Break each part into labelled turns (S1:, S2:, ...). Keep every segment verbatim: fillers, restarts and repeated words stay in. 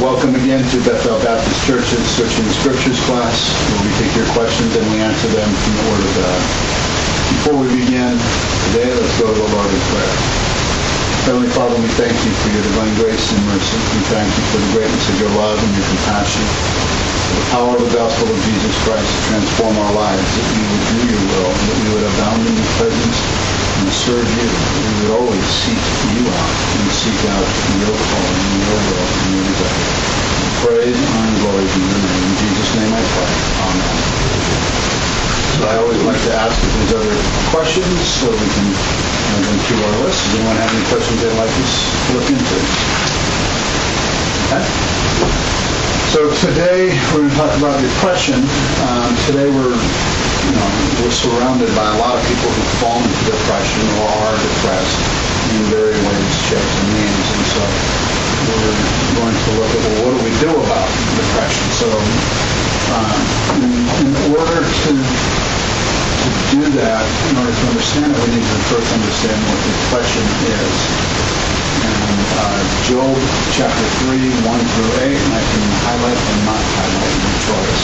S1: welcome again to Bethel Baptist Church's Searching Scriptures class, where we take your questions and we answer them from the Word of God. Before we begin today, let's go to the Lord in prayer. Heavenly Father, we thank you for your divine grace and mercy. We thank you for the greatness of your love and your compassion, for the power of the gospel of Jesus Christ to transform our lives, that we would do your will, that we would abound in your presence and serve you. We would always seek you out and seek out your calling and your will and your desire. Praise, honor, and glory to your name. In Jesus' name I pray. Amen. So I always like to ask if there's other questions so we can uh, go through our list. Does anyone have any questions they'd like us to look into? Okay. So today we're going to talk about depression. Um, today we're You know, we're surrounded by a lot of people who fall into depression or are depressed in various ways, shapes, and means. And so we're going to look at, well, what do we do about depression? So um, in, in order to, to do that, in order to understand it, we need to first understand what depression is. And uh, Job chapter three, one through eight, and I can highlight or not highlight your choice.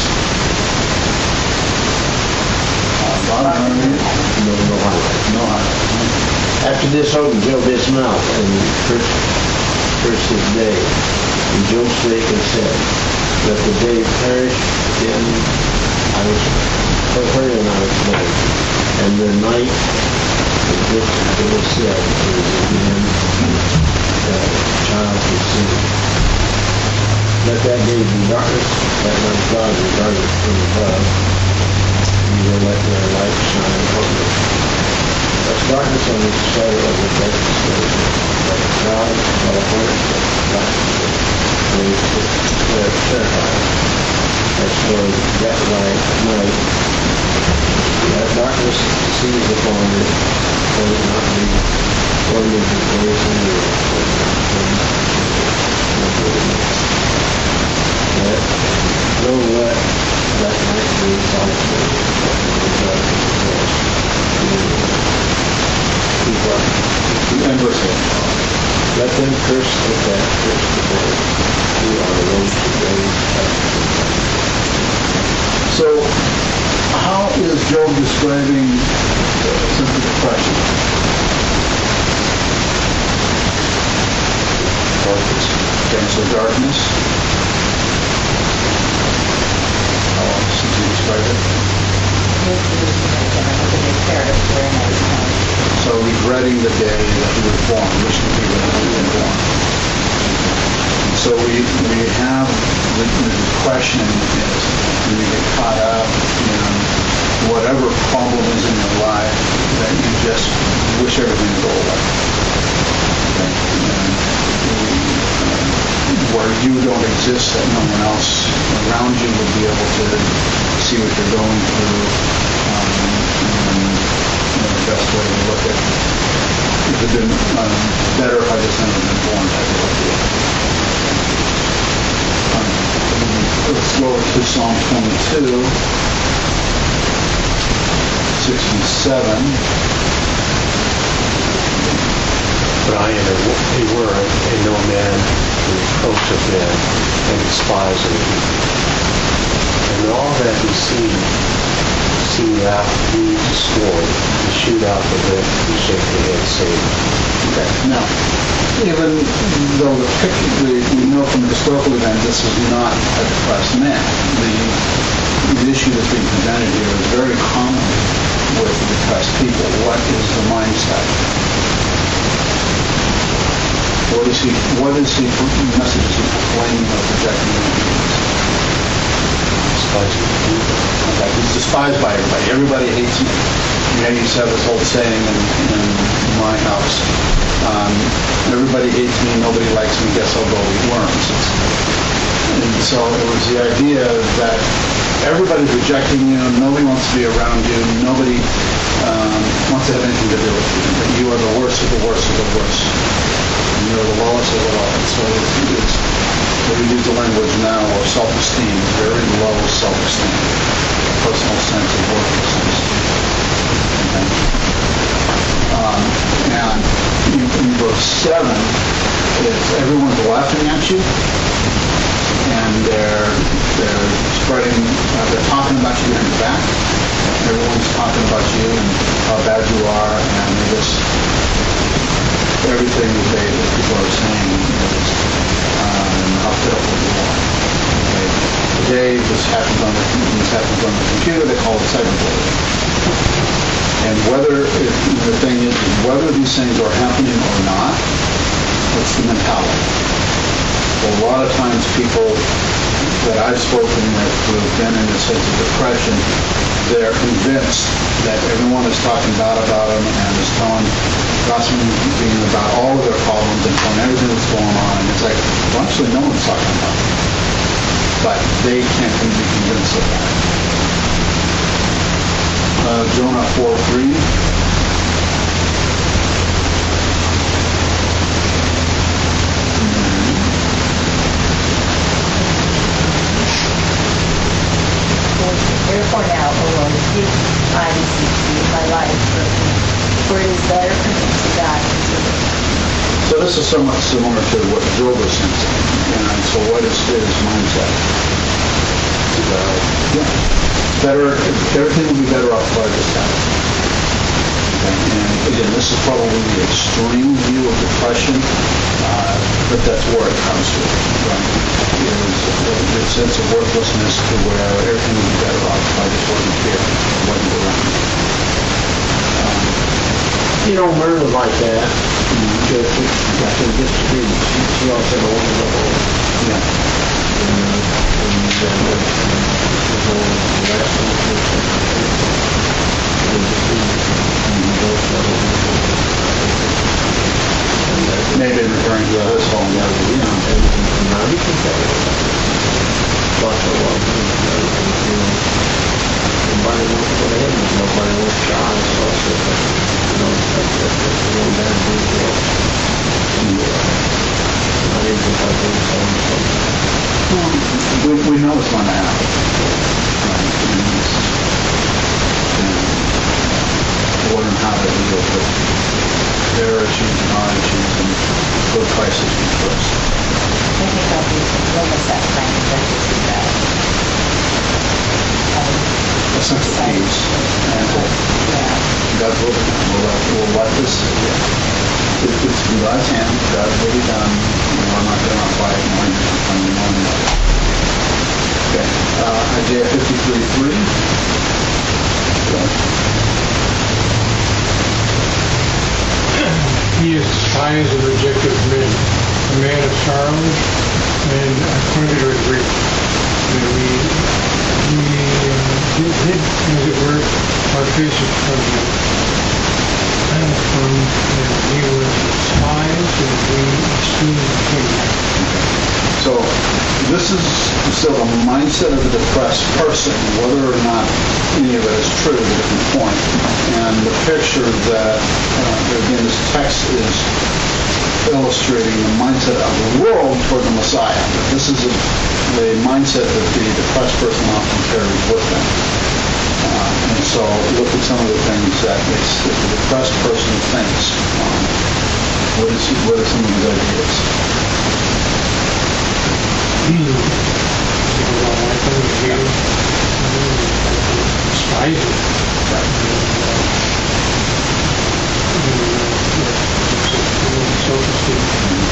S1: No, no highlight. No highlight.
S2: After this opened Job his mouth and cursed, cursed his day. And Job spake and said, let the day perish, then I was wherein I was made. And the night which it was said is again the child conceived. Let that day be darkness, that my God regarded from above. You will let their light shine over it. That's darkness on the shadow of the darkness place, but God shall upon it, darkness, and it's terrified. As for that light night, that darkness sees upon it, will it not be ordered to place in the earth. No let that night be solitary.
S1: And verse eight.
S2: Let them curse the dead, curse the dead, who are the ones who raise up.
S1: So, how is Job describing simple depression? Darkness. Okay, so darkness. How else does he describe it? So regretting the day that he was born, wishing he would have been born. So we we have the, the depression is when you get caught up in whatever problem is in your life that you just wish everything would go away. Okay? And we, where you don't exist, that no one else around you would be able to see what you're going through. Um, and, you know, the best way to look at it would have been um, better if I just never been born type of idea. Um, let's go to Psalm twenty-two, six and seven.
S3: But I am a, a word, and no man reproacheth them, and despiseth me. And all that we see, see after he sword, to shoot out the lip, and shake the head, saying,
S1: Okay, now, even though the picture, we, we know from the historical event this is not a depressed man, the, the issue that's being presented here is very common with depressed people. What is the mindset? What is he, what is he, message is he proclaiming or projecting? Okay, he's despised by everybody. Everybody hates me. You know, you used to have this old saying in, in my house. Um, everybody hates me, nobody likes me, guess I'll go eat worms. And so it was the idea that everybody's rejecting you, nobody wants to be around you, nobody um, wants to have anything to do with you. That you are the worst of the worst of the worst. And you're the lowest of the lowest. So it's, it's we use the language now of self-esteem, very low self-esteem, a personal sense of worthlessness. Okay. Um, and in, in verse seven, it's everyone's laughing at you. today this happens on the, this happens on the computer, they call it cyberbullying. And whether, it, the thing is, whether these things are happening or not, what's the mentality? Well, a lot of times people that I've spoken with who have been in a sense of depression, they're convinced that everyone is talking bad about them and is telling, gossiping about all of their problems and telling everything that's going on. And it's like, well, actually, no one's talking about it. But they can't be convinced of that. Uh, Jonah four three.
S4: Therefore now, O Lord, give, I beseech thee, my life for me, for it is better for me to die than to live.
S1: So this is somewhat similar to what Job was sensing. And so what is his mindset? Uh, yeah. Better, everything will be better off if I just have it. Okay. And again, this is probably the extreme view of depression, uh, but that's where it comes to. Right? It is the sense of worthlessness to where everything would be better off if I just wasn't here, wasn't around. Um,
S2: You know, Myrna was like that. Just, I can just see, she, she also had a wonderful,
S1: yeah.
S2: and, uh, and, uh, the whole rest of the and just see, and both of them.
S1: Maybe referring to this home, yeah, you know.
S2: And, and now you can say, lots of love, and, and, nobody wants to go ahead, and nobody wants to try, so it's just, you know, that's, that's, that's the one bad thing to do. And, uh, not even if I think so, so.
S1: We, we know it's going to happen. Right? And it's, and learn how to deal with their issues and our issues and good crisis we first.
S4: I think I'll be almost that kind of that just is that. Um,
S1: A sense of peace and hope.
S4: Yeah.
S1: God's will be done. We'll let, we'll let this, yeah. It, it's in God's hands. God's will be done. And we're not going to fight more on one another. Okay. Uh, Isaiah fifty-three three.
S5: He is despised and rejected of men, a man of sorrows and acquainted with grief. And we, we uh, hid, hid, as it were, our faces from him. And from and he was despised and we esteemed him.
S1: So this is still the mindset of the depressed person, whether or not any of it is true is a different point. And the picture that, uh, again, this text is illustrating the mindset of the world toward the Messiah. This is a, the mindset that the depressed person often carries with them. Uh, and so look at some of the things that, they, that the depressed person thinks. Um, what, is, what are some of his ideas?
S5: He was all like him, he despised him.
S1: Right.
S5: Self-esteem.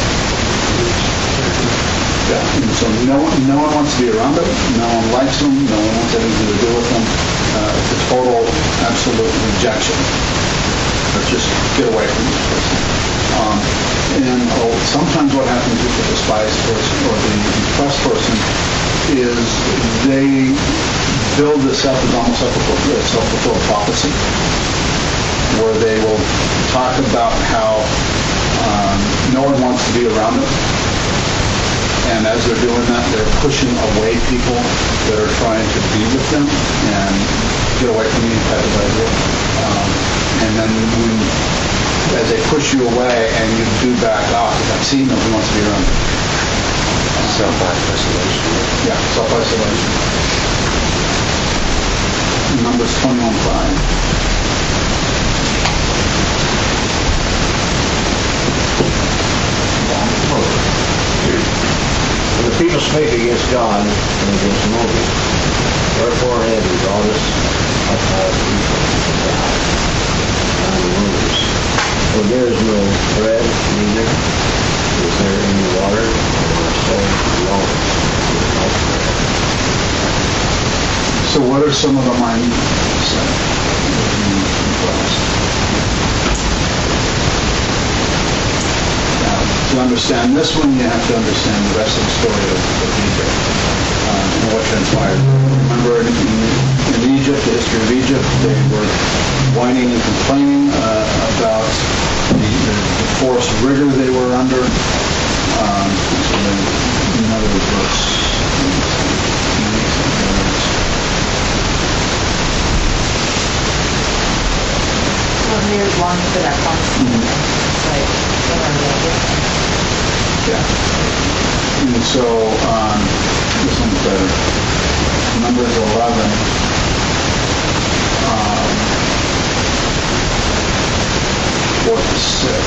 S1: Yeah, and so no one, no one wants to be around them. No one likes them. No one wants anything to do with them. Uh, it's a total, absolute rejection. Let's just get away from this person. Um, and oh, sometimes what happens with the despised person or the depressed person is they build this up as almost like a self-fulfilled prophecy, where they will talk about how um, no one wants to be around them. And as they're doing that, they're pushing away people that are trying to be with them and get away from me type of idea. Um, and then when, as they push you away and you do back off, like, see, nobody wants to be around you.
S3: Self-isolation.
S1: Yeah, self-isolation. Numbers twenty-one five.
S2: When the people spake against God and against Moses, wherefore have you brought us up all people to die on the rulers? For there is no bread, neither is there any water, and our souls belong to the bread.
S1: are some of the minute to understand this one, you have to understand the rest of the story of, of Egypt uh, and what transpired. Remember, in, in Egypt, the history of Egypt, they were whining and complaining uh, about the, the, the forced rigor they were under. Um, so then another verse.
S4: Well, here's one for that constant. It's like, somewhere
S1: Yeah. And so, um, this one's better. Numbers eleven. Um, four to six.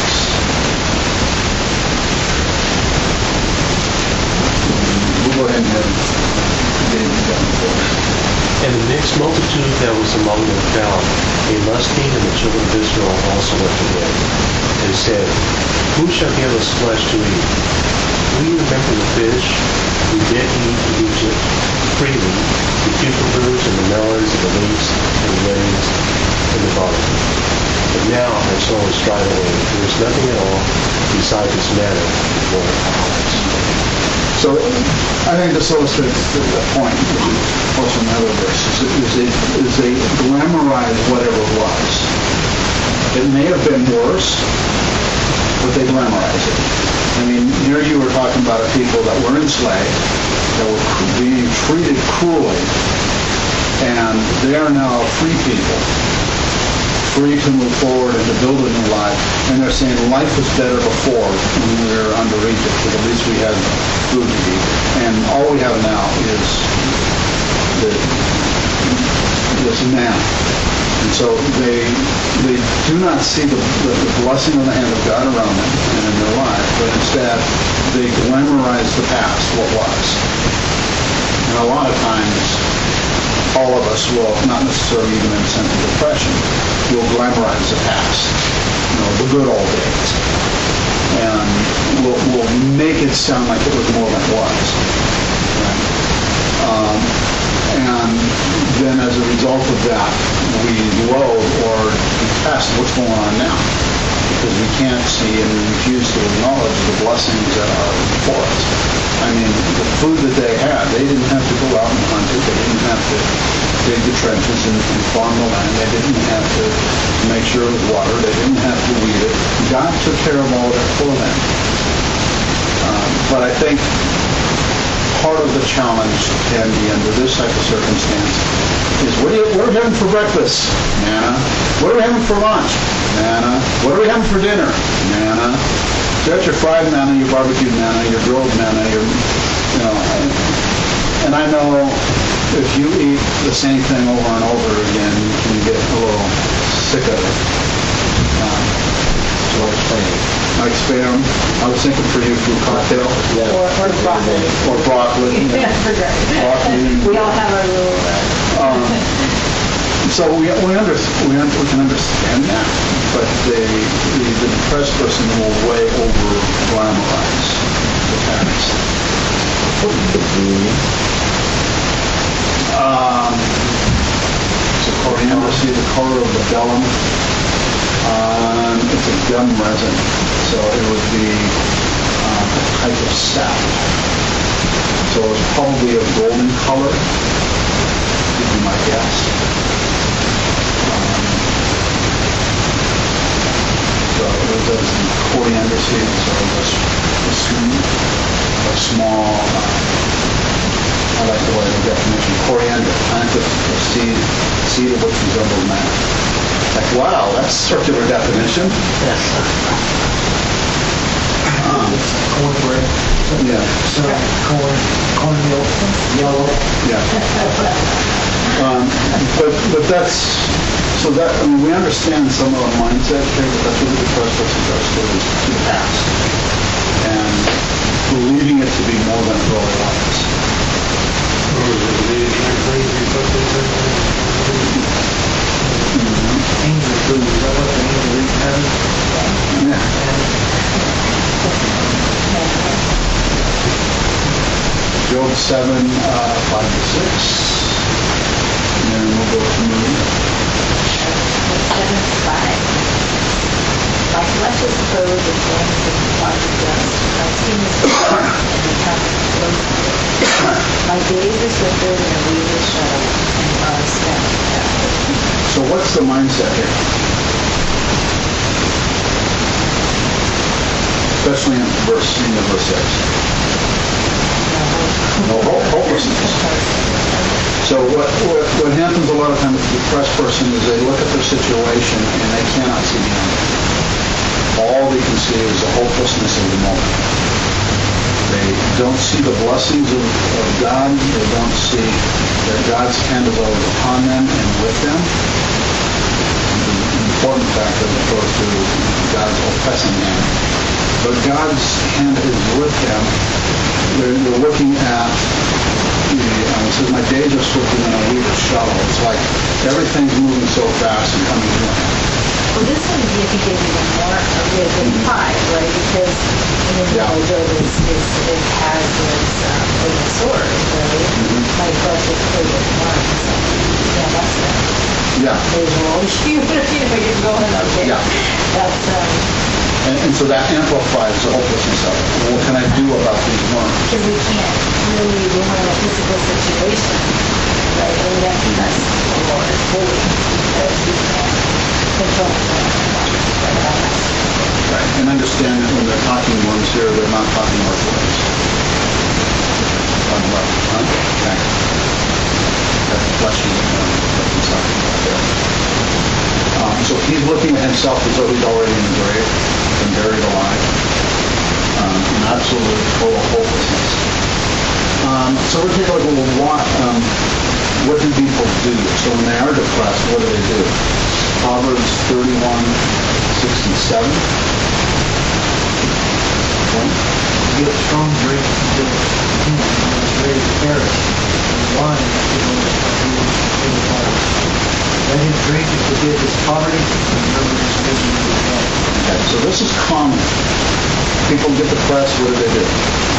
S1: We'll go ahead and have David down for us.
S3: And the mixed multitude that was among them found a lusting, and the children of Israel also went to them, and said, Who shall give us flesh to eat? We remember the fish we did eat in Egypt freely, the cucumbers and the melons and the leeks and the grains and the barley. But now our soul is dried away. There is nothing at all besides this manna before our eyes.
S1: So I think this illustrates the, the point, which is also in other verses, is they, is they glamorize whatever it was. It may have been worse, but they glamorize it. I mean, here you were talking about a people that were enslaved, that were being treated cruelly, and they are now free people, free to move forward and to build a new life. And they're saying life was better before when we were under Egypt, but at least we had food to eat. And all we have now is the, this manna. And so they they do not see the, the, the blessing of the hand of God around them and in their life, but instead they glamorize the past, what was. And a lot of times, all of us will, not necessarily even in a sense of depression, will glamorize the past, you know, the good old days. And we'll, we'll make it sound like it was more than it was. Right? Um, and then as a result of that, we loathe or detest what's going on now, because we can't see and we refuse to acknowledge the blessings that are before us. I mean, the food that they had, they didn't have to go out and hunt it. They didn't have to dig the trenches and, and farm the land. They didn't have to make sure it was water. They didn't have to weed it. God took care of all of that for them. Um, but I think part of the challenge can be under this type of circumstance is what, do you, what are we having for breakfast? Manna. What are we having for lunch? Manna. What are we having for dinner? Manna. So that's your fried manna, your barbecued manna, your grilled manna, your, you know. And I know if you eat the same thing over and over again, you can get a little sick of it. Um, so it's funny. Like spam. I was thinking for you, food cocktail.
S2: Yeah.
S4: Or, or broccoli.
S1: Or broccoli.
S4: Yeah, for sure.
S1: Broccoli.
S4: We all have our little... Uh,
S1: Um, so we we, under, we, un, we can understand that, but they, the, the depressed person will way over glamorize the past. Um, so coriander, see the color of the vellum. Um, it's a gum resin, so it would be um, a type of sap. So it's probably a golden color, would be my guess. Um, so there's those coriander seeds, so this, this a small, uh, I like the way the definition, coriander, plant of of seed, seed of which resembles man. Like, wow, that's a circular definition. Um,
S6: Cornbread.
S1: yeah,
S6: So corn, cornmeal, yellow.
S1: yeah. Um, but, but that's, so that, I mean, we understand some of the mindset here, but that's what the depressed person does to the to the past. And believing it to be more than it really was.
S6: Angel food, is that what the angel eat has?
S1: Yeah. Job seven, uh, five to six. And then we'll go to movie.
S4: Seven to five. Like, let's just suppose that James didn't want to just, I've seen this before, and it comes close. My days are swifter than a weaver's shuttle, and are spent.
S1: So what's the mindset here? Especially in verse, in the verse six. No hope, hopelessness. So what, what, what happens a lot of times with the depressed person is they look at their situation and they cannot see the end. All they can see is the hopelessness of the moment. They don't see the blessings of, of God. They don't see that God's hand is always upon them and with them. The important factor as opposed to God's oppressing hand. But God's hand is with them. They're, they're looking at, the, um, it says, my days are swifter than a weaver's shuttle. It's like everything's moving so fast and coming to an end.
S4: Well, this one you could give even more of the than five, right? Because in the
S1: Yeah.
S4: yeah. Job is, is, is has this um, with a sword, right?
S1: Mhm.
S4: My flesh is clear with marks. Yeah, that's it.
S1: Yeah.
S4: There's no issue if you know you're going okay.
S1: Yeah.
S4: That's um
S1: And, and so that amplifies the hopelessness of it. What can I do about these worms?
S4: because we can't really do in a physical situation, right? And we have to trust the Lord fully because we can't control the
S1: Right. And understand that when they're talking worms here, they're not talking earthworms. Talking about, huh? Okay. That's fleshy worm that he's talking about there. Um, so he's looking at himself as though he's already in the grave, been buried alive, um, in absolute total hopelessness. Um, so we'll take a look at well, what, um, what do people do? So when they are depressed, what do they do? Proverbs thirty-one, sixty-seven.
S6: Get strong drink until it's ready to perish. And wine until it's in the fire. Let him drink and forget his poverty and remember his vision of his head.
S1: Okay, so this is common. People get depressed, what do they do?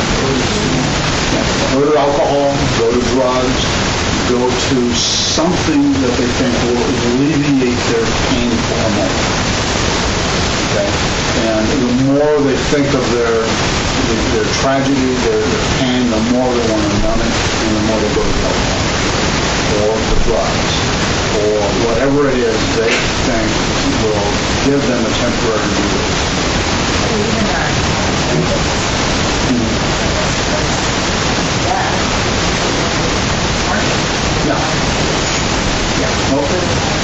S1: Go to alcohol, go to drugs, go to something that they think will alleviate their pain for a moment. Okay? And the more they think of their their tragedy, their, their pain, the more they want to numb it, and the more they go to the alcohol or the drugs or whatever it is they think will give them a temporary relief.
S4: even our
S1: Yeah. Yeah. Okay.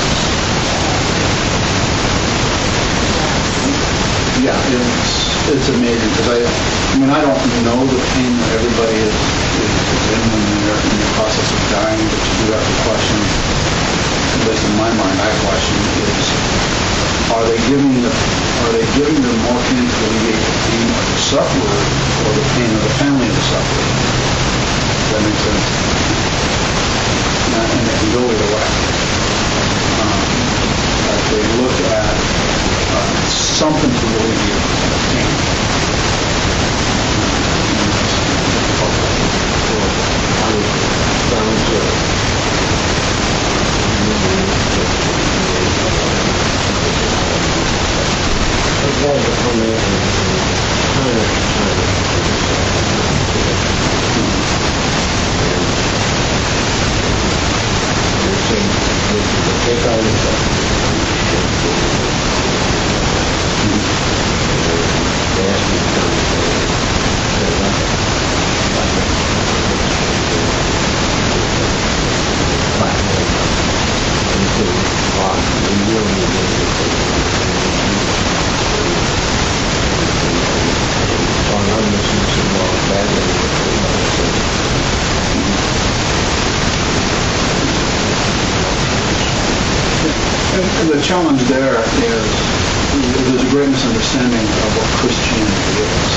S1: Yeah, it's, it's amazing because I, I mean, I don't know the pain that everybody is, is, is in when they're in the process of dying, but you do have to question, at least in my mind, I question is, are they giving the, are they giving the morphine to alleviate the pain of the sufferer or the pain of the family of the sufferer? Does that make sense? Uh, and it can go either way. Um, but they look at uh, something to alleviate the pain.
S2: Sounds good. It's got to come in time after time. Take all this stuff. They ask me to come. They're like,
S1: And the challenge there is there's a great misunderstanding of what Christianity is.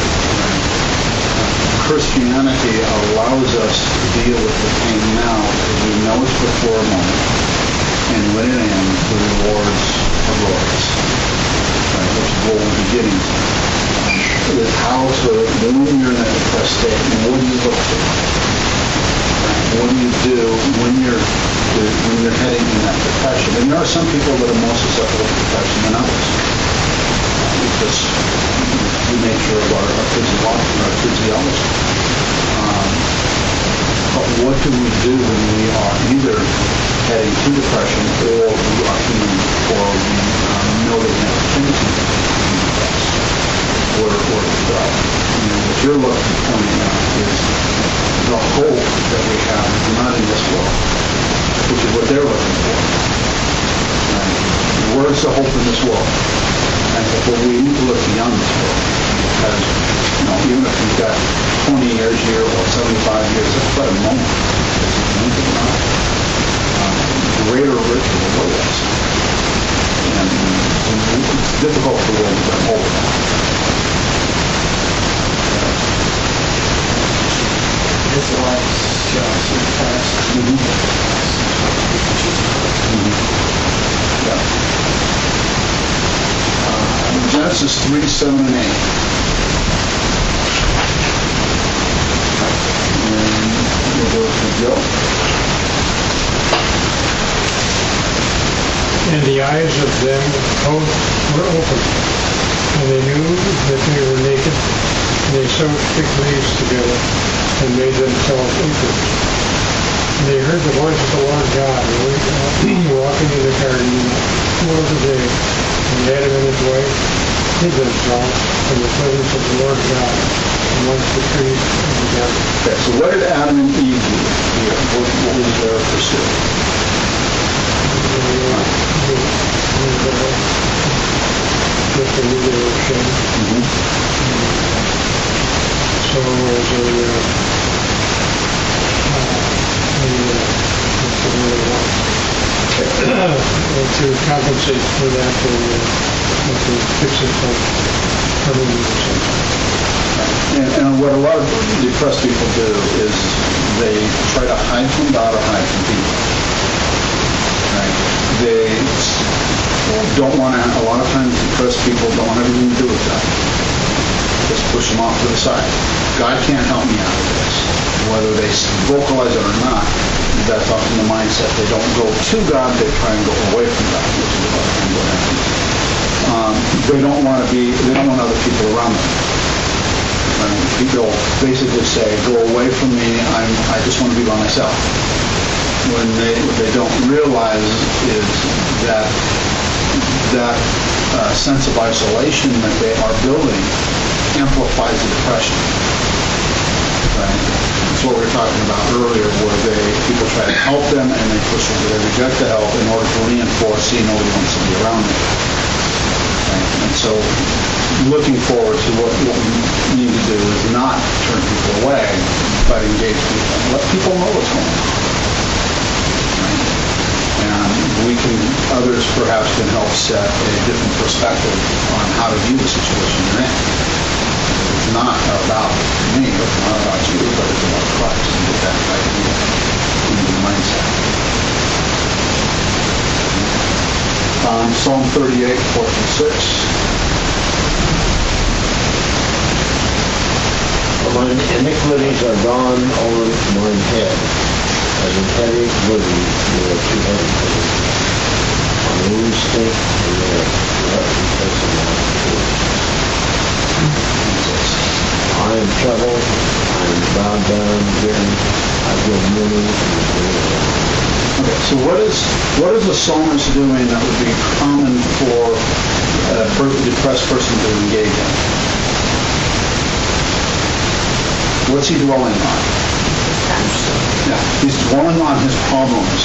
S1: Christianity allows us to deal with the pain now because we know it's but for a moment, and when it ends, the rewards are glorious, right, which is what we're beginning with how to, when you're in that depressed state, what do you look for? What do you do when you're when you're heading in that depression? And there are some people that are more susceptible to depression than others. Because the nature of our, our physiology. Our physiology. Um, but what do we do when we are either heading to depression or we are feeling, or we um, know that we have a tendency to be depressed or, or to develop? You know, what you're looking pointing out is the hope that we have is not in this world, which is what they're looking for. Right? Where's the hope in this world? And well, we need to look beyond this world, because you know, even if you've got twenty years here or seventy-five years, that's but a moment. Believe it or not, um, greater richer the world is, and it's difficult for the world to get hold of that.
S6: His life shall surpass
S1: Mhm. Yeah. Uh, Genesis three, seven, and eight. And we'll go to Joe.
S5: And the eyes of them both were open, and they knew that they were naked, and they sewed thick leaves together, and made themselves aprons. And they heard the voice of the Lord God walking in the garden in the cool of the day, and Adam and his wife hid themselves from the presence of the Lord God amongst the trees of the garden.
S1: Okay, so what did Adam and Eve do here? What, what was their pursuit?
S5: Just a little shame.
S1: Mm-hmm.
S5: So as a, uh, uh, a, uh, what's the word I want? To compensate for that, or uh, to fix it from coming or something.
S1: And, and what a lot of depressed people do is they try to hide from God or hide from people. Right? They don't want to, a lot of times depressed people don't want anything to do with God. Just push them off to the side. God can't help me out of this. Whether they vocalize it or not, that's often the mindset. They don't go to God, they try and go away from God, which is a lot of times what happens. Um, they don't want to be, they don't want other people around them. Um, people basically say, go away from me, I'm, I just want to be by myself. When they, what they don't realize is that that uh, sense of isolation that they are building amplifies the depression. Right? That's what we were talking about earlier, where they people try to help them and they push them, they reject the help in order to reinforce, see, nobody wants to be around me. Right? And so looking forward to what, what we need to do is not turn people away, but engage people. Let people know what's going on. Right? And we can, others perhaps can help set a different perspective on how to view the situation you're in. It's not about me, it's not about you, but it's about Christ and get that idea into the mindset. Um, Psalm thirty-eight, four through six.
S2: Mine iniquities are gone over mine head, as a heavy burden you are too heavy for me. My wounds stink, and they are corrupt because of my fear. I am troubled, I am bowed down again, I feel mourning and grief.
S1: Okay, so what is what is the psalmist doing that would be common for a per- depressed person to engage in? What's he dwelling on? Yeah, he's dwelling on his problems.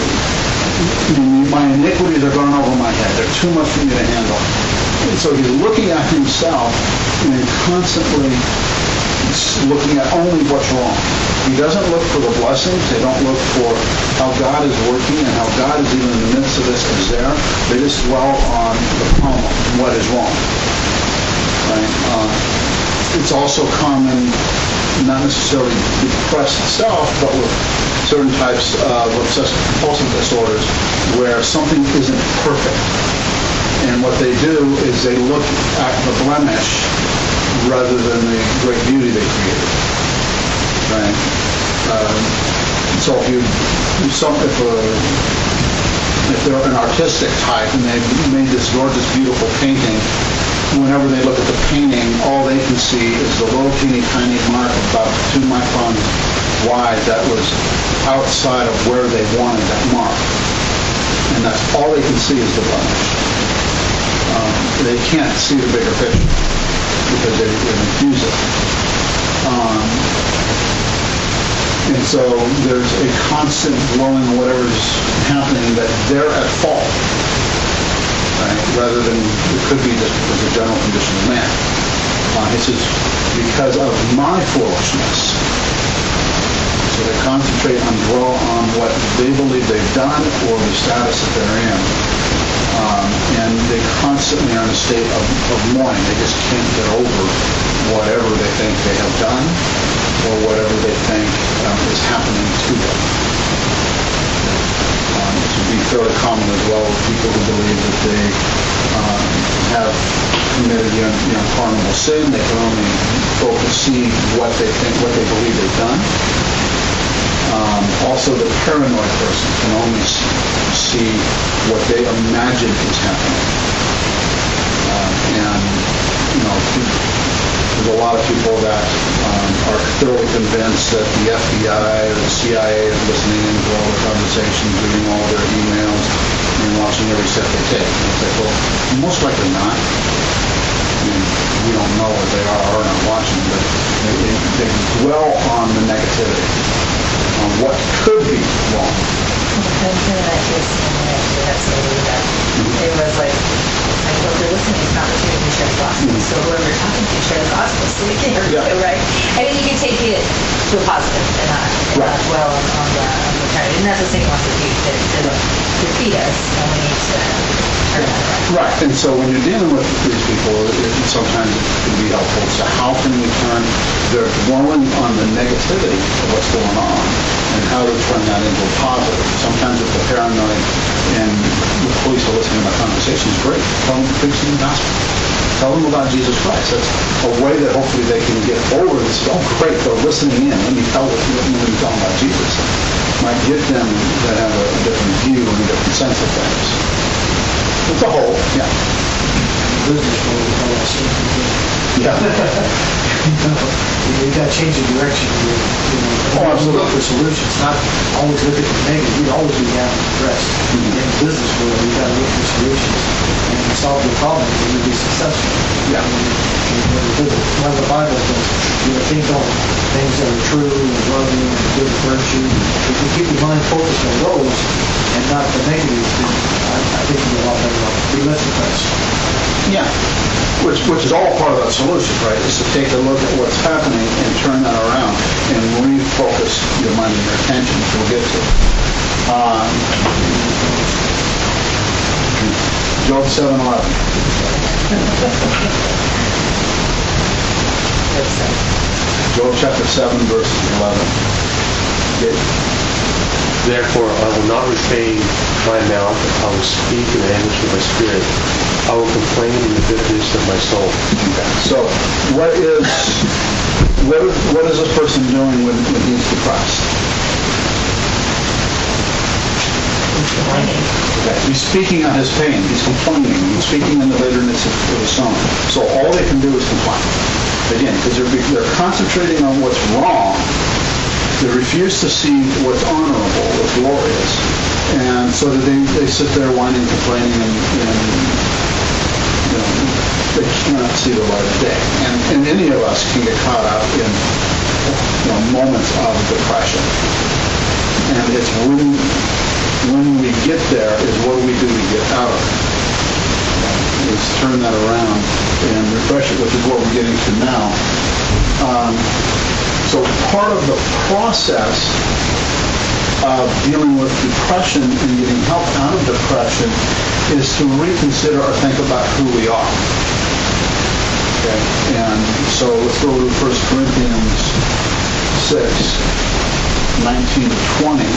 S1: My iniquities are gone over my head. They're too much for me to handle. And so he's looking at himself and constantly looking at only what's wrong. He doesn't look for the blessings. They don't look for how God is working and how God is even in the midst of this is there. They just dwell on the problem, what is wrong. Right? Uh, it's also common, not necessarily depressed itself, but with certain types of obsessive compulsive disorders where something isn't perfect. And what they do is they look at the blemish rather than the great beauty they created. Right? Um, So if you, if some, if a, if they're an artistic type and they've made this gorgeous, beautiful painting, whenever they look at the painting, all they can see is the little teeny tiny mark about two microns wide that was outside of where they wanted that mark. And that's all they can see is the blemish. Um, they can't see the bigger picture because they, they infuse it. Um, and so there's a constant blowing of whatever's happening that they're at fault, right? Rather than it could be just because of the general condition of man. Uh, he says, because of my foolishness. So they concentrate on dwell on what they believe they've done or the status that they're in. Um, and they constantly are in a state of, of mourning. They just can't get over whatever they think they have done or whatever they think um, is happening to them. Um, this would be fairly common as well with people who believe that they um, have committed you know, you know, pardonable sin. They can only focus, see what they think, what they believe they've done. Um, also, the paranoid person can only see what they imagine is happening. Uh, and, you know, there's a lot of people that um, are thoroughly convinced that the F B I or the C I A is listening in to all their conversations, reading all their emails, and watching every step they take. And it's like, well, most likely not. I mean, we don't know what they are or not watching, but they, they, they dwell on the negativity, on what could be wrong.
S4: And in that case, I actually have somebody that it was like, like, well, they're listening to this conversation to share the gospel, so whoever you're talking to, share the gospel, so we can hear it,
S1: Yeah.
S4: right? I mean, you can take it to a positive and not, and
S1: Right.
S4: not dwell on, on the, on the kind. And that's the same one with you, that, that defeat us, and we need to turn that around.
S1: Right, and so when you're dealing with these people, it, sometimes it can be helpful. So how can we turn, they're dwelling on the negativity of what's going on, and how to turn that into a positive. Sometimes if they're paranoid and the police are listening to my conversation, is great. Tell them to preach the gospel. Tell them about Jesus Christ. That's a way that hopefully they can get over this. Oh, great, they're listening in. Let me tell them, let me tell them about Jesus. Might get them to have a, a different view and a different sense of things. It's a whole, yeah.
S6: Business will tell us something.
S1: Yeah.
S6: You know, you got to change the direction. You, you know,
S1: Oh,
S6: always look
S1: absolutely.
S6: for solutions, not always look at the negative. We always be down and depressed.
S1: Mhm.
S6: In the business world, you got to look for solutions and solve the problem, and you'll be successful.
S1: Yeah.
S6: And, and when the business, when the Bible says, you know, think on things that are true and loving and good virtue. If you keep your mind focused on those and not the negatives, then I, I think you'll be a lot better off. Be less depressed.
S1: Yeah, which, which is all part of that solution, right, is to take a look at what's happening and turn that around and refocus your mind and your attention, which we'll get to. Um, Job seven eleven. Job chapter seven, verse eleven. Okay.
S3: Therefore, I will not refrain my mouth. I will speak in the anguish of my spirit. I will complain in the bitterness of my soul.
S1: Okay. So, what is what is, what is this person doing when, when he's depressed? Okay. He's speaking on his pain. He's complaining. He's speaking in the bitterness of, of his soul. So all they can do is complain. Again, because they're, they're concentrating on what's wrong. They refuse to see what's honorable, what's glorious. And so that they, they sit there whining, complaining, and, and you know, they cannot see the light of day. And, and any of us can get caught up in you know, moments of depression. And it's when, when we get there is what do we do to get out of it? Is turn that around and refresh it, which is what we're getting to now. Um, so part of the process of dealing with depression and getting help out of depression is to reconsider or think about who we are. Okay, and so let's go to First Corinthians six, nineteen to twenty.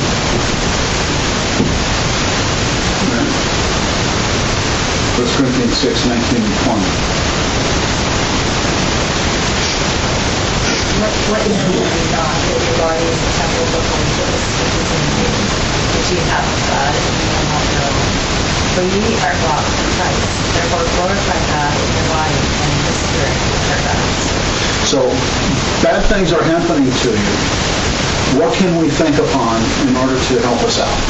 S1: First Corinthians six, nineteen to twenty.
S4: what, what is the living God that your body is the temple of the Holy Ghost, which is in you, which you have of God, and you know not your own. For ye are bought with a price. Therefore glorify God in your body and in the Spirit, which are God's.
S1: So, bad things are happening to you. What can we think upon in order to help us out?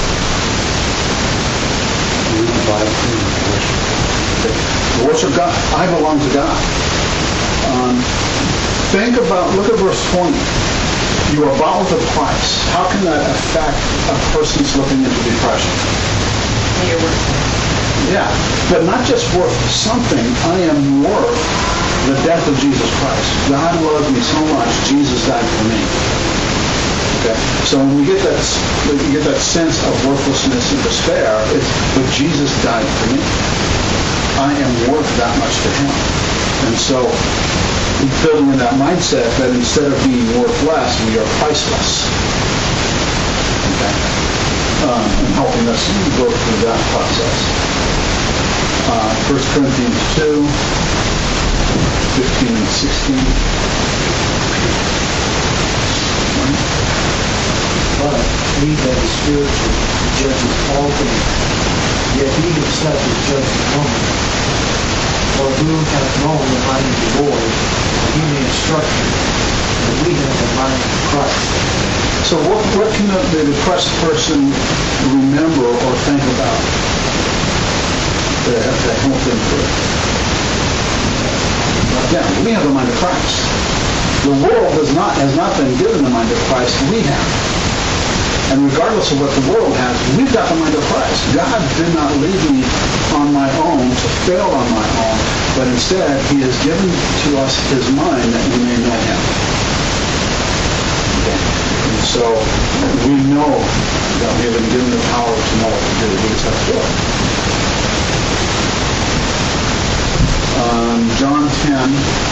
S3: Read the Bible and worship.
S1: Worship God. I belong to God. Um, think about, look at verse twenty. You are bought with a price. How can that affect a person slipping into depression?
S4: Your work.
S1: Yeah, but not just worth something. I am worth the death of Jesus Christ. God loves me so much, Jesus died for me. Okay, so when we get that, when we get that sense of worthlessness and despair, it's, but Jesus died for me. I am worth that much to Him. And so, building in that mindset that instead of being worth less, we are priceless. Okay, um, and helping us go through that process. Uh, First Corinthians two, fifteen and sixteen.
S6: But he that is spiritual judges all things, yet he himself is judged no man. For who hath known the mind of the Lord, that he may instruct him, but we have the mind of Christ.
S1: So what, what can the, the depressed person remember or think about to, to help them through? Yeah, we have the mind of Christ. The world does not has not been given the mind of Christ. We have. And regardless of what the world has, we've got the mind of Christ. God did not leave me on my own to fail on my own, but instead He has given to us His mind that we may know Him. Okay. And so we know that we have been given the power to know what to do. We just have to do it. Um, John ten,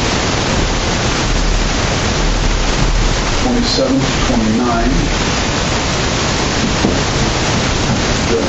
S1: twenty-seven to twenty-nine. Good.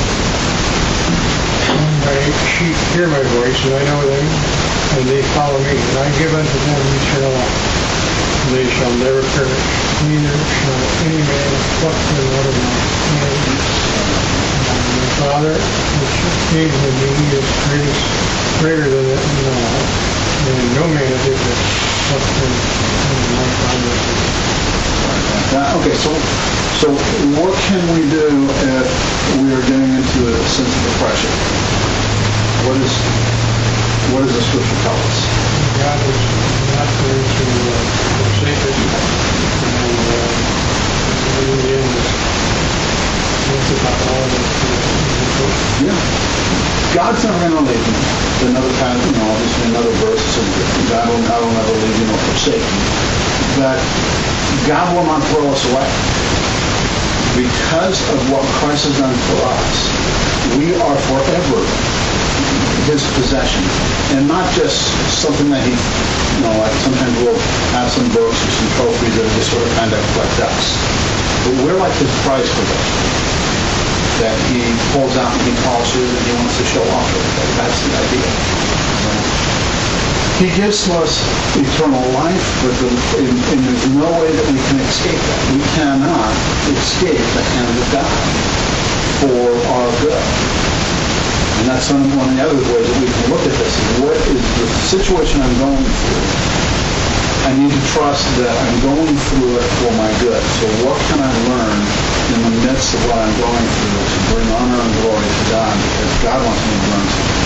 S5: My sheep hear my voice, and I know them, and they follow me. And I give unto them eternal life. And they shall never perish, neither shall any man pluck them out of my hand. And my Father, which gave them me, is greatest, greater than all, and no man is able to pluck them out of my Father's hand.
S1: Uh, okay, so so what can we do if we are getting into a sense of depression? What is what does the Scripture tell us?
S5: God is not going to uh, forsake us, and uh, in the end, that's about all that uh,
S1: Yeah. God's never going to leave me. Another time, you know, obviously another verse says God will, I will never leave you nor forsake you. But God will not throw us away. Because of what Christ has done for us, we are forever His possession. And not just something that He, you know, like sometimes we'll have some books or some trophies that are just sort of kind of collect us. But we're like His prize possession that He pulls out and He polishes and He wants to show off everybody. That's the idea. He gives to us eternal life, but the, and, and there's no way that we can escape that. We cannot escape the hand of God for our good. And that's one of the other ways that we can look at this. What is the situation I'm going through? I need to trust that I'm going through it for my good. So what can I learn in the midst of what I'm going through to bring honor and glory to God? Because God wants me to learn something.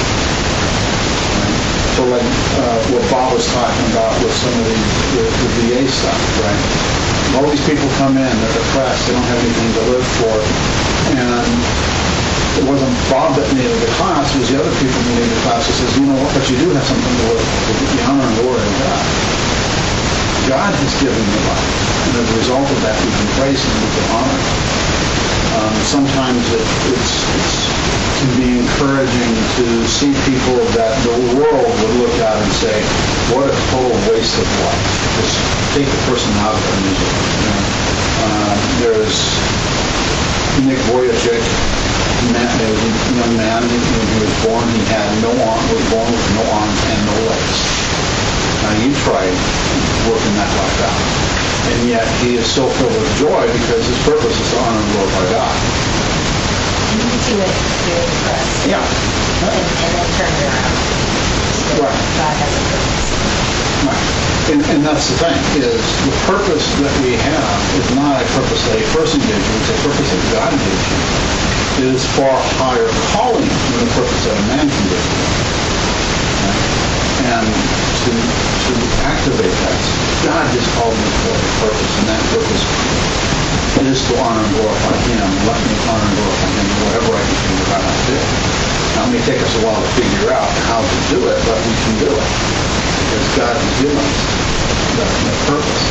S1: So like uh, what Bob was talking about with some of the, the, the V A stuff, right? All these people come in, they're depressed, they don't have anything to live for, and it wasn't Bob that needed the class, it was the other people who needed the class that says, you know what, but you do have something to live for, the honor and glory of God. God has given you life, and as a result of that, we can praise Him, we can honor Him. Um, sometimes it it's, it's, can be encouraging to see people that the world would look at and say, what a total waste of life. Just take the person out of their misery. You know? uh, there's Nick Vujicic, man, a young man, when he was born, he had no arm, was born with no arms and no legs. Now you try working that life out. And yet he is so filled with joy because his purpose is to honor and glorify God.
S4: You can see what it's doing for us.
S1: Yeah.
S4: And, and then turn it around. So
S1: Right.
S4: God has a purpose.
S1: Right. And, and that's the thing, is the purpose that we have is not a purpose that a person gives you, it's a purpose that God gives you. It is far higher calling than the purpose that a man can give you. Right? And to, to activate that, God has called me for a purpose, and that purpose is to honor and glorify Him. Let me honor and glorify Him in whatever I can figure out how to do. Now, it may take us a while to figure out how to do it, but we can do it. Because God has given us that, that purpose.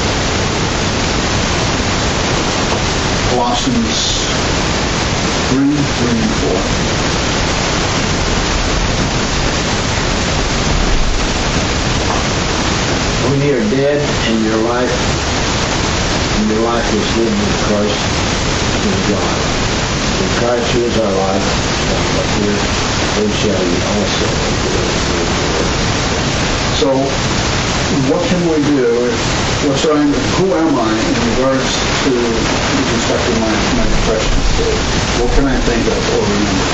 S1: Colossians three, three and four.
S2: When you are dead and your life, and your life is hidden with Christ in God. In Christ who is our life, shall appear, then shall you also appear with the Lord.
S1: So, what can we do? What's I, who am I in regards to with respect to my, my depression state? What can I think of or remember?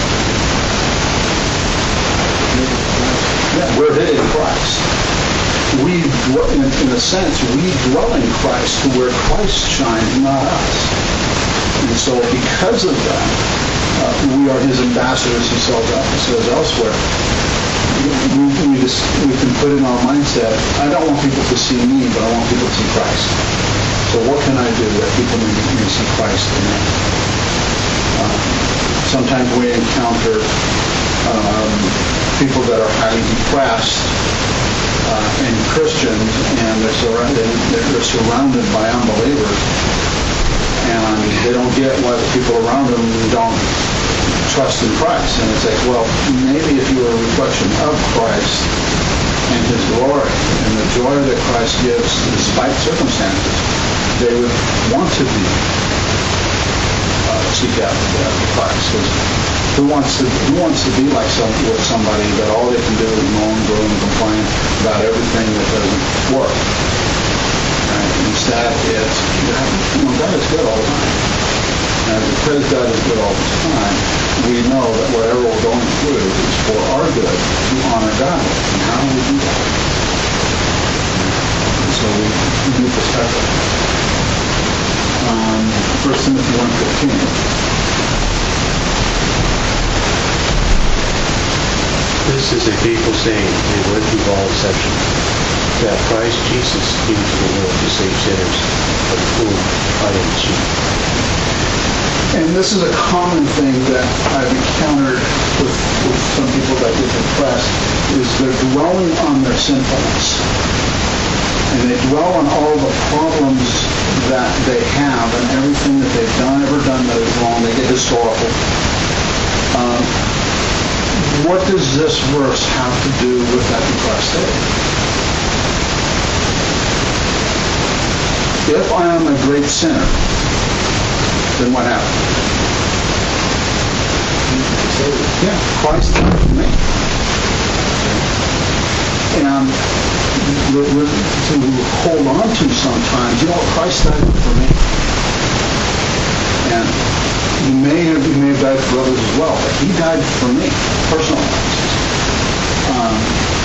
S1: Yeah, we're hid in Christ. We, dwell- in, in a sense, we dwell in Christ to where Christ shines, not us. And so, because of that, uh, we are His ambassadors. He says, says elsewhere. We, we, just, we can put in our mindset, I don't want people to see me, but I want people to see Christ. So what can I do that people may, may see Christ in me? Uh, sometimes we encounter um, people that are highly depressed uh, and Christians, and they're surrounded, they're surrounded by unbelievers, and they don't get why the people around them don't trust in Christ. And it's like, well, maybe if you were a reflection of Christ and His glory and the joy that Christ gives despite circumstances, they would want to be uh, seek out uh, Christ. Because who wants to who wants to be like some with somebody that all they can do is moan, groan, and complain about everything that doesn't work? Right? Instead, it's you know, God is good all the time. And because God is good all the time, we know that whatever we're going through is for our good to honor God. And how do we do that? And so we, we need perspective. Um, First Timothy one fifteen.
S3: This is a faithful saying, a word of all exception, that Christ Jesus came to the world to save sinners, of whom I am chief.
S1: And this is a common thing that I've encountered with, with some people that get depressed, is they're dwelling on their sinfulness. And they dwell on all the problems that they have and everything that they've done, ever done that is wrong. They get historical. Um, what does this verse have to do with that depressed state? If I am a great sinner, then what happened? Yeah, Christ died for me. And to hold on to sometimes, you know, Christ died for me. And he may have, he may have died for others as well, but he died for me, personally. Um,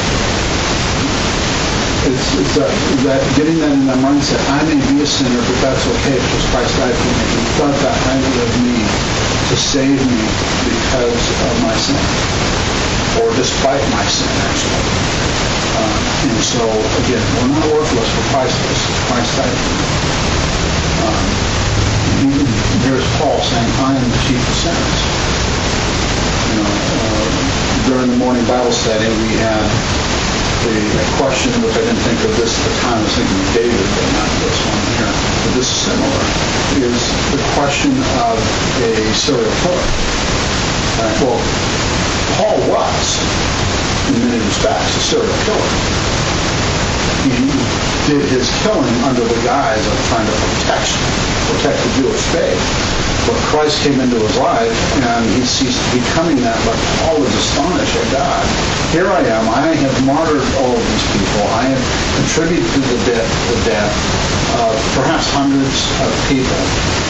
S1: it's, it's that, that getting that in that mindset, I may be a sinner, but that's okay because Christ died for me. He thought that highly of me to save me because of my sin, or despite my sin, actually. Uh, and so, again, we're not worthless, we're priceless. Christ died for me. Um, and here's Paul saying, I am the chief of sinners. You know, uh, during the morning Bible study, we had a, a question, which I didn't think of this at the time. I was thinking of David, but not this one here. But this is similar. Is the question of a serial killer. Right? Well, Paul was, in many respects, a serial killer. He did his killing under the guise of trying to protect protect the Jewish faith. But Christ came into his life, and he ceased becoming that, but Paul was astonished at God. Here I am. I have martyred all of these people. I have contributed to the death, the death of perhaps hundreds of people.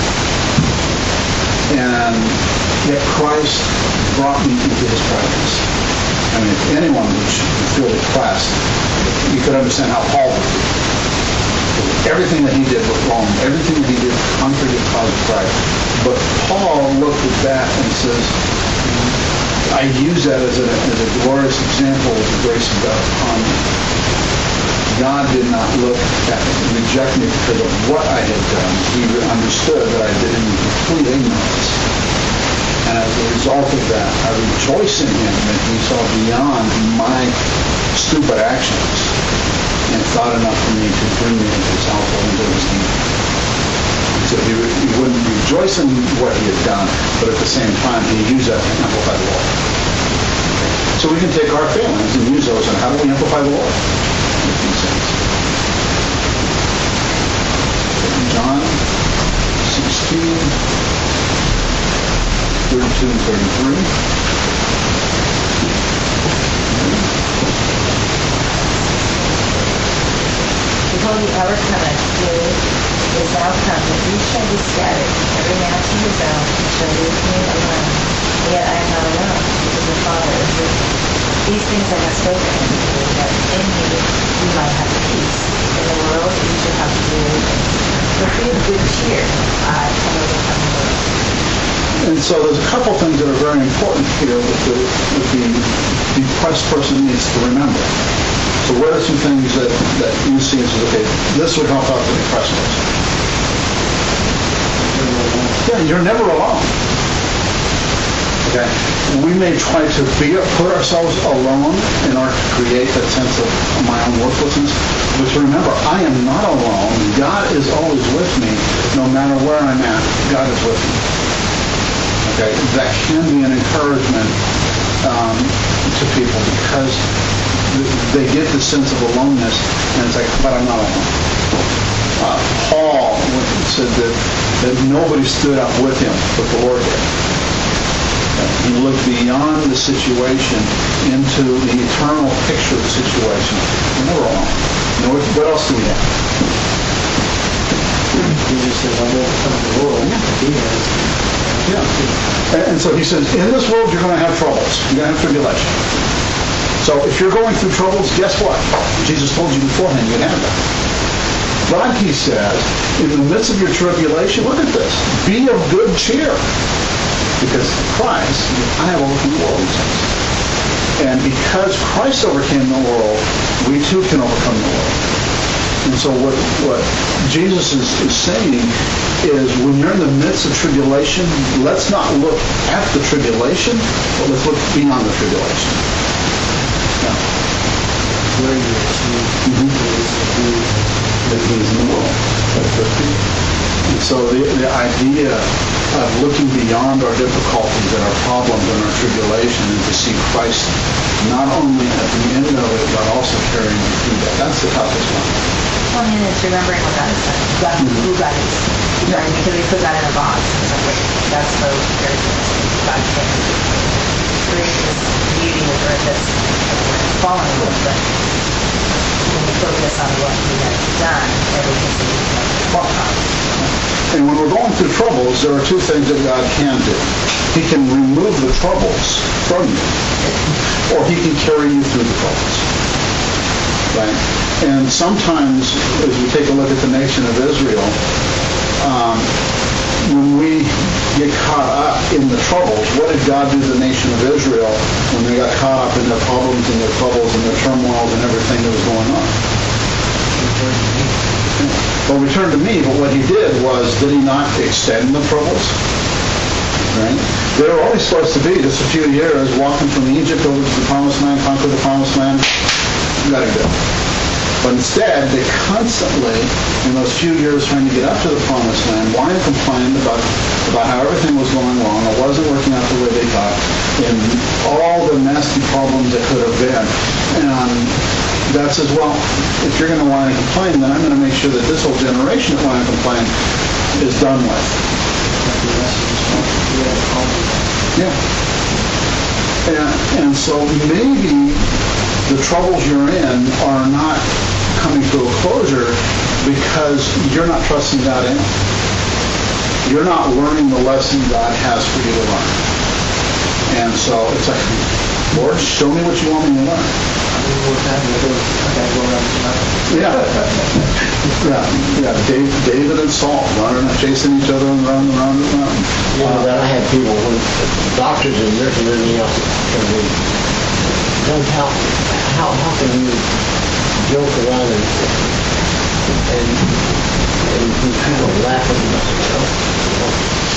S1: And yet Christ brought me into his presence. I mean, if anyone would feel depressed, you could understand how Paul would be. Everything that he did was wrong. Everything that he did contrary to God's right. But Paul looked at that and says, I use that as a, as a glorious example of the grace of God upon me. God did not look at and reject me because of what I had done. He understood that I did it in complete ignorance. And as a result of that, I rejoice in him that he saw beyond my stupid actions and thought enough for me to bring me into his household and to his kingdom. So he, he wouldn't rejoice in what he had done, but at the same time, he used that to amplify the Lord. So we can take our failings and use those, and how do we amplify the Lord? John sixteen, thirty-two and thirty-three.
S4: Behold, the hour cometh, yea, is now come, that ye shall be scattered, every man to his own, and shall leave me alone. And yet I am not alone, because the Father is with me. These things I have spoken unto you, that in me you might have peace. In the world you shall have tribulation. But be of good cheer, I have overcome the world.
S1: And so there's a couple things that are very important here that the, that the depressed person needs to remember. So what are some things that, that you see and say, okay, this would help out the depressed person? Yeah, you're never alone. Okay? We may try to be, put ourselves alone in order to create that sense of my own worthlessness. But remember, I am not alone. God is always with me. No matter where I'm at, God is with me. Okay? That can be an encouragement um, to people because they get the sense of aloneness, and it's like, but I'm not alone. Uh, Paul said that, that nobody stood up with him, but the Lord did. He looked beyond the situation into the eternal picture of the situation. We're never alone. You know, what else do we have?
S6: Jesus says, I've overcome the world. He has.
S1: Yeah. And, and so he says, in this world you're going to have troubles. You're going to have tribulation. So if you're going through troubles, guess what? Jesus told you beforehand you'd have that. But he says, in the midst of your tribulation, look at this. Be of good cheer. Because Christ, I have overcome the world, he says. And because Christ overcame the world, we too can overcome the world. And so what, what Jesus is, is saying is when you're in the midst of tribulation, let's not look at the tribulation, but let's look beyond the tribulation.
S6: Where you achieve
S1: Mm-hmm.
S6: that
S1: He is in the world. And so the, the idea of looking beyond our difficulties and our problems and our tribulation and to see Christ not only at the end of it, but also carrying you through that. That's the toughest one.
S4: Well, I mean, it's remembering what God has done. God,
S1: Mm-hmm.
S4: who God is. Right? Because we put that in a box. It's like, wait, that's so very sensitive. God can create this beauty of earth that's fallen a little bit. When we focus on what He has done, everything seems like fall from.
S1: And when we're going through troubles, there are two things that God can do. He can remove the troubles from you, or He can carry you through the troubles. Right? And sometimes, as we take a look at the nation of Israel, um, when we get caught up in the troubles, what did God do to the nation of Israel when they got caught up in their problems and their troubles and their turmoils and everything that was going on? Well, return to me, but what he did was, did he not extend the troubles? Right? They were only supposed to be just a few years walking from Egypt over to the Promised Land, conquer the Promised Land, let it go. But instead, they constantly, in those few years trying to get up to the Promised Land, whined and complained about, about how everything was going wrong, it wasn't working out the way they thought, and all the nasty problems that could have been. And God says, well, if you're going to whine and complain, then I'm going to make sure that this whole generation that whine and complain is done with.
S6: Like the rest of the stuff, we had a problem with that.
S1: Yeah. And, and so maybe the troubles you're in are not coming to a closure because you're not trusting God in it. You're not learning the lesson God has for you to learn. And so it's like, Lord, show me what you want me to learn.
S6: I mean, more time I go, I gotta go around tonight.
S1: Yeah. Yeah, yeah. Dave, David and Saul running, chasing each other and running around and around.
S2: You know, that I had people, when doctors and nurses and everything else, come in, Doug, how, how, how can you joke around and, and, and people laughing and nothing, you know? You know?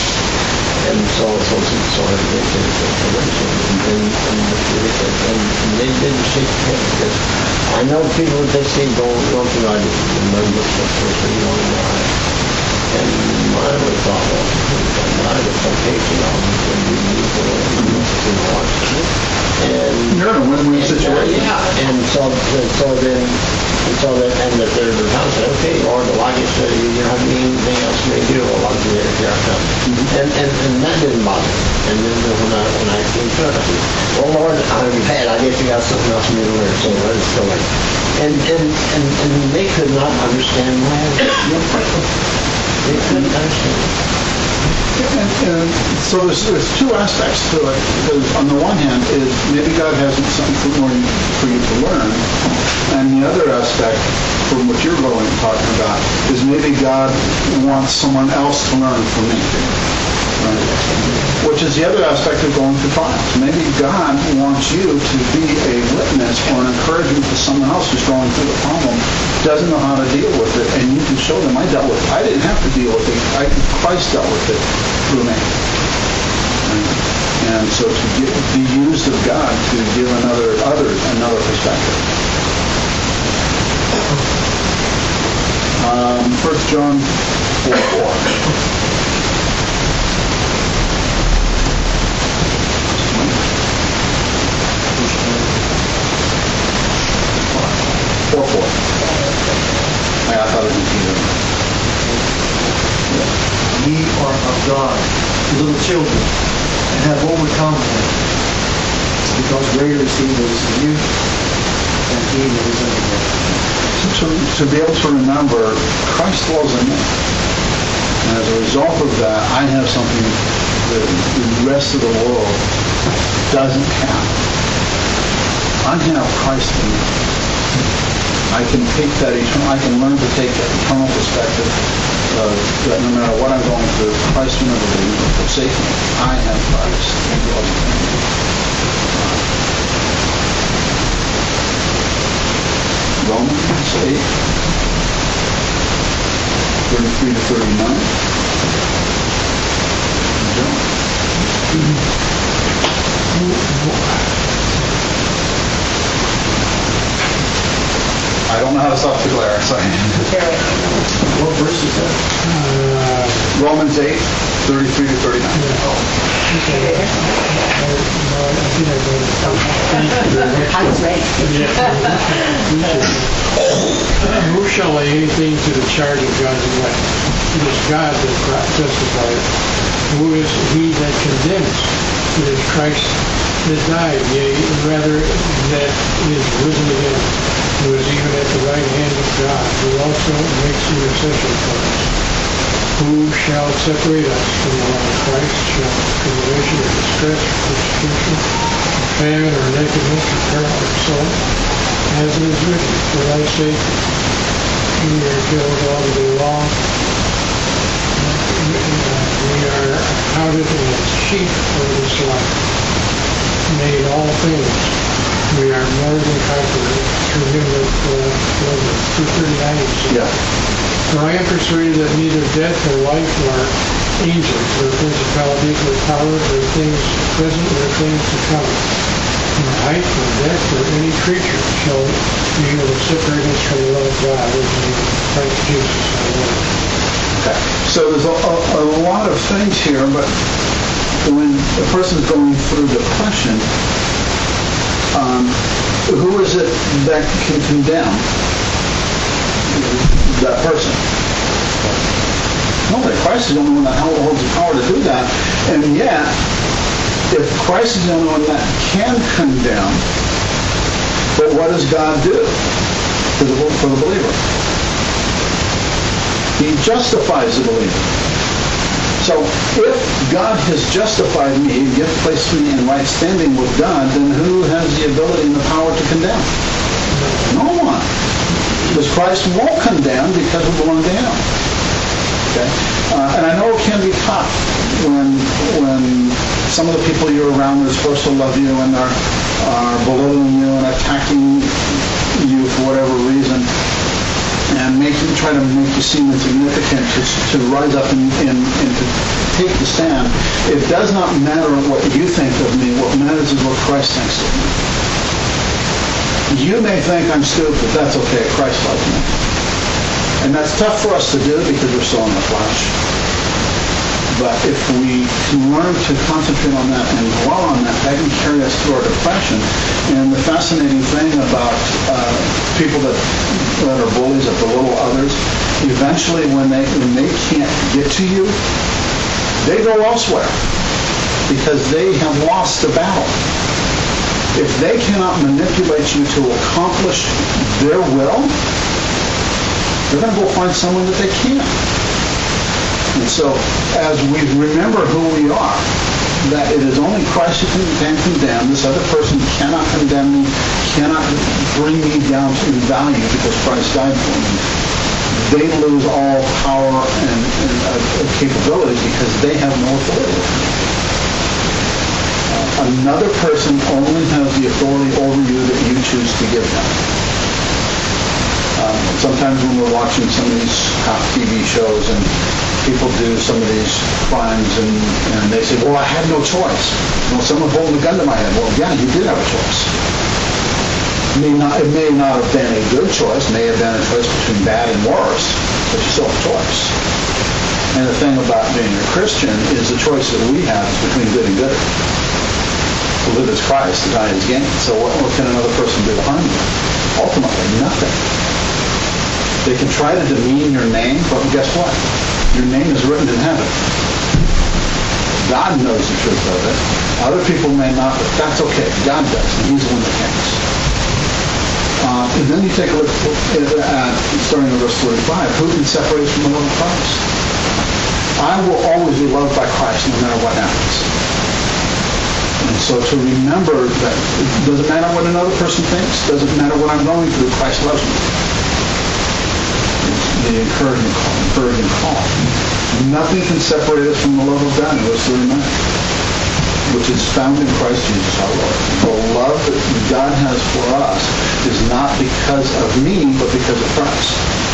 S2: And so, so, so, so I did it, and, and, and, and they didn't shake their head because I know people that they see going, going through, I remember the person, you know, and I, and mine was thought, well, mine was okay, you know, and we need to, you know, watch it. And
S1: You're in a win-win situation.
S2: yeah, and so, and so then, and so that, and that their their house said, okay, Lord, well, I guess uh, you don't have anything else for me to do. Well, I'll do it. Here I come. And, and, and that didn't bother me. And then when I, when I came to it, I said, well, Lord, I'm bad. I guess you got something else for me to learn. So let's go in. And, and, and, and they could not understand my attitude. They couldn't understand.
S1: And, and so there's, there's two aspects to it, because on the one hand is maybe God has something more for you to learn, and the other aspect, from what you're going talking about, is maybe God wants someone else to learn from me. Right? Which is the other aspect of going through trials. Maybe God wants you to be a witness or an encouragement to someone else who's going through the problem, doesn't know how to deal with it, and you can show them, I dealt with it. I didn't have to deal with it. I, Christ dealt with it through me. Right? And so to get, be used of God to give another others another perspective. Um, First John four four. Four four. I thought it was either.
S6: Ye are of God, little children, and have overcome them, because greater is he that is in you than he that is in the world.
S1: To, to be able to remember Christ dwells in me. And as a result of that, I have something that the rest of the world doesn't have. I have Christ in me. I can take that eternal, I can learn to take that eternal perspective of that no matter what I'm going through, Christ will never leave me or forsake me. I have Christ who dwells in me. Romans eight, thirty-three to thirty-nine. I don't know how to stop the glare, sorry.
S6: What verse is that?
S5: Uh,
S1: Romans eight, thirty-three to thirty-nine.
S5: okay. I, no, I think I got it. Thank you very much.
S4: I was ready.
S5: Who shall lay anything to the charge of God's elect? It is God that justifies. Who is he that condemns? It is Christ that died, yea, rather that is risen again, who is even at the right hand of God, who also makes intercession for us. Who shall separate us from the love of Christ? Shall tribulation or distress or persecution, or famine or nakedness or peril or sword? As it is written, for thy sake we are killed all the day long. We are accounted as sheep for this life. Made all things. We are more than conquerors through him that loved us. two thirty-nine.
S1: Yeah.
S5: For I am persuaded that neither death nor life nor angels nor principalities nor powers nor things present nor things to come, nor height nor depth nor any creature shall be able to separate us from the love of God which is in Christ Jesus our Lord.
S1: Okay. So there's a, a, a lot of things here, but when a person's going through depression, um, who is it that can condemn that person? know that. Christ is the only one that holds the power to do that. And yet, if Christ is the only one that can condemn, but what does God do for the, for the believer? He justifies the believer. So if God has justified me, yet placed me in right standing with God, then who has the ability and the power to condemn? No one. Because Christ won't condemn because we belong to Him. Okay? Uh, and I know it can be tough when when some of the people you're around are supposed to love you and are, are belittling you and attacking you for whatever reason, and make you, try to make you seem insignificant, to, to rise up and, and, and to take the stand. It does not matter what you think of me. What matters is what Christ thinks of me. You may think I'm stupid. That's okay. Christ loves me. And that's tough for us to do because we're still in the flesh. But if we can learn to concentrate on that and dwell on that, that can carry us through our depression. And the fascinating thing about uh, people that, that are bullies, that belittle others, eventually when they when they can't get to you, they go elsewhere because they have lost the battle. If they cannot manipulate you to accomplish their will, they're going to go find someone that they can. And so, as we remember who we are, that it is only Christ who can condemn. This other person cannot condemn me, cannot bring me down to value because Christ died for me. They lose all power and, and uh, capability because they have no authority. Uh, another person only has the authority over you that you choose to give them. Um, sometimes when we're watching some of these top T V shows and people do some of these crimes and, and they say, well, I had no choice. Well, someone holding a gun to my head. Well, yeah, you did have a choice. It may not, it may not have been a good choice. It may have been a choice between bad and worse, but you still have a choice. And the thing about being a Christian is the choice that we have is between good and good. To live as Christ, to die as gain. So what, what can another person do to harm you? Ultimately, nothing. They can try to demean your name, but guess what? Your name is written in heaven. God knows the truth of it. Other people may not, but that's okay. God does, and He's the one that counts. Uh, and then you take a look at, starting in verse forty-five, who can separate us from the love of Christ? I will always be loved by Christ no matter what happens. And so to remember that it doesn't matter what another person thinks, doesn't matter what I'm going through, Christ loves me. The encouraging call, encouraging call. Nothing can separate us from the love of God, in verse thirty-nine, which is found in Christ Jesus our Lord. The love that God has for us is not because of me, but because of Christ.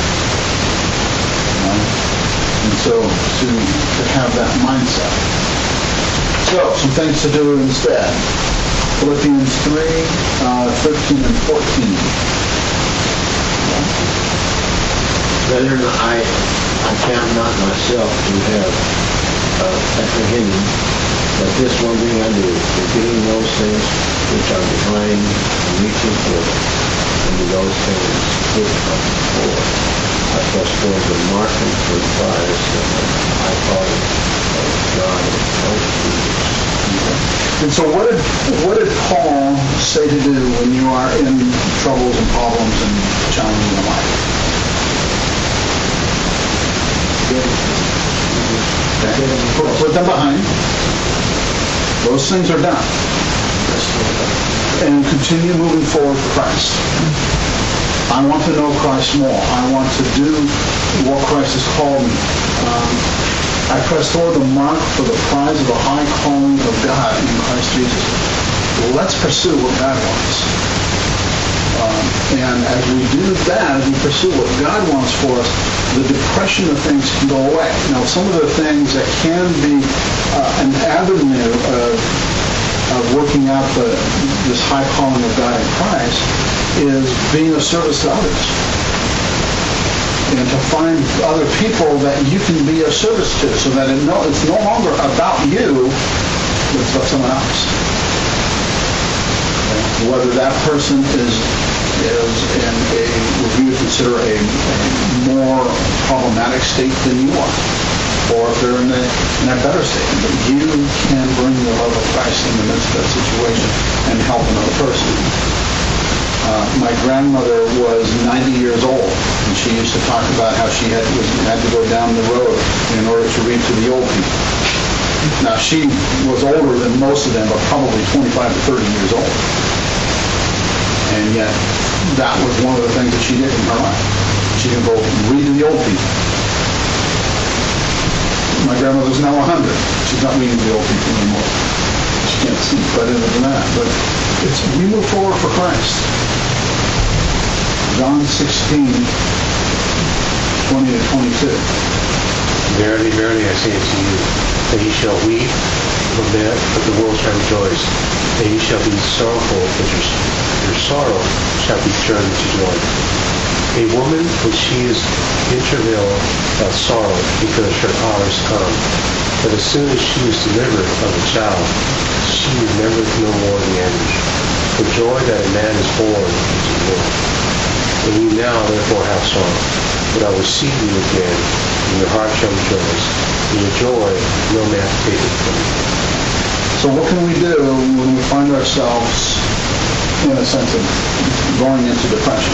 S1: Right? And so to, to have that mindset. So, some things to do instead. Philippians three, uh, thirteen and fourteen.
S2: Brethren, I, I count not myself to have uh, apprehended, but this one thing I do, forgetting those things which are behind and reaching forward into those things which are before. I press forward the mark and for the prize of the high calling of God in Christ Jesus.
S1: And so what did, what did Paul say to do when you are in troubles and problems and challenges in life? Okay. Put, put them behind. Those things are done. And continue moving forward for Christ. I want to know Christ more. I want to do what Christ has called me. Um, I press toward the mark for the prize of the high calling of God in Christ Jesus. Let's pursue what God wants. Um, and as we do that, as we pursue what God wants for us, the depression of things can go away. Now, some of the things that can be uh, an avenue of, of working out the, this high calling of God in Christ is being of service to others. And to find other people that you can be of service to so that it no, it's no longer about you, but it's about someone else. Whether that person is is in a, what we would consider a, a more problematic state than you are. or if they're in a, in a better state. But you can bring the love of Christ in the midst of that situation and help another person. Uh, my grandmother was ninety years old, and she used to talk about how she had, was, had to go down the road in order to read to the old people. Now, she was older than most of them, but probably twenty-five to thirty years old. And yet, that was one of the things that she did in her life. She can go read to the old people. My grandmother's now one hundred. She's not reading to the old people anymore. She can't see better than that. But it's, we move forward for Christ. John sixteen, twenty to twenty-two.
S3: Verily, verily, I say unto you, that ye shall weep, lament, but the world shall rejoice. And ye shall be sorrowful, but your, your sorrow shall be turned into joy. A woman, when she is in travail, hath sorrow, because her hour is come. But as soon as she is delivered of the child, she remembereth no more the anguish, for joy that a man is born into the world. And ye now therefore have sorrow, but I will see you again, and your heart shall rejoice, and your joy no man taketh from you.
S1: So what can we do when we find ourselves, in a sense, of going into depression?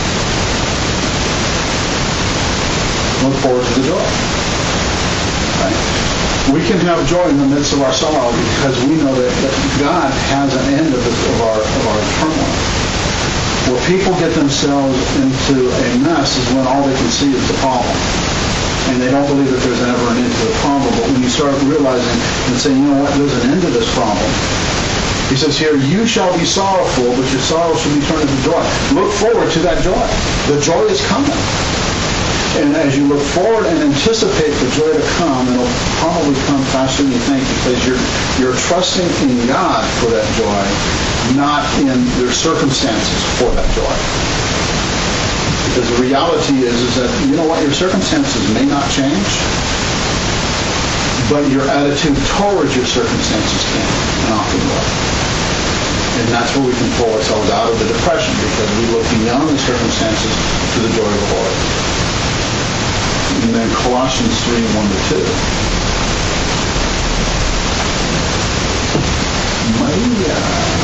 S1: Look forward to the joy. Right? We can have joy in the midst of our sorrow because we know that, that God has an end of, this, of our of our turmoil. Where people get themselves into a mess is when all they can see is the problem. And they don't believe that there's ever an end to the problem. But when you start realizing and saying, you know what, there's an end to this problem. He says here, you shall be sorrowful, but your sorrow shall be turned into joy. Look forward to that joy. The joy is coming. And as you look forward and anticipate the joy to come, it'll probably come faster than you think because you're you're trusting in God for that joy, not in your circumstances for that joy. Because the reality is, is that, you know what, your circumstances may not change, but your attitude towards your circumstances can, and often will. And that's where we can pull ourselves out of the depression, because we look beyond the circumstances to the joy of the Lord. And then Colossians three, one to two. Maria.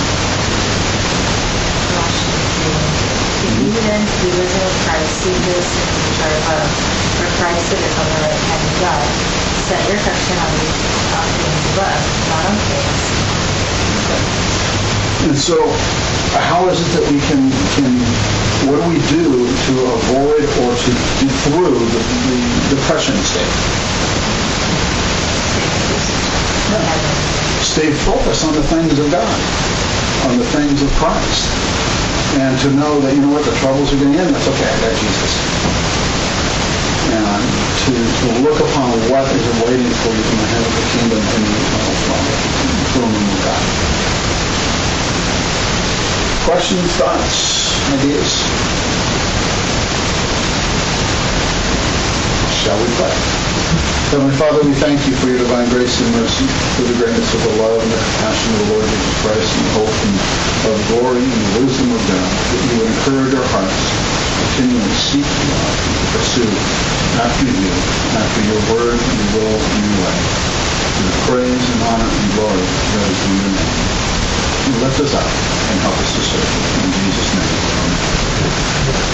S4: If you then be risen with Christ, seek those things which are above, where Christ sitteth on the right hand of God. Set your affection on these on things above, not on things.
S1: And so, how is it that we can, can what do we do to avoid or to get through the, the depression state? Stay focused on the things of God, on the things of Christ. And to know that, you know what, the troubles are going to end, that's okay, I got Jesus. And to, to look upon what is awaiting for you from the head of the kingdom and the eternal throne of God. Questions, thoughts, ideas? Shall we pray? Heavenly Father, we thank you for your divine grace and mercy, for the greatness of the love and the compassion of the Lord Jesus Christ, and the hope and of glory and the wisdom of God, that you would encourage our hearts to continually seek you out and to pursue after you, after your word and your will and your way, to the praise and honor and glory that is in your name. You lift us up and help us to serve you. In Jesus' name, amen.